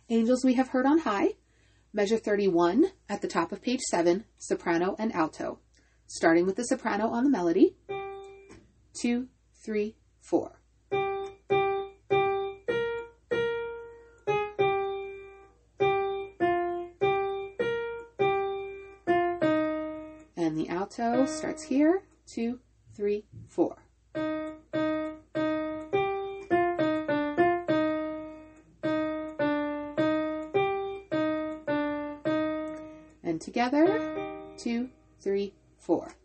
Angels We Have Heard on High, measure 31 at the top of page 7, soprano and alto. Starting with the soprano on the melody. 2, 3, 4. And the alto starts here. 2, 3, 4. And together, 2, 3, 4.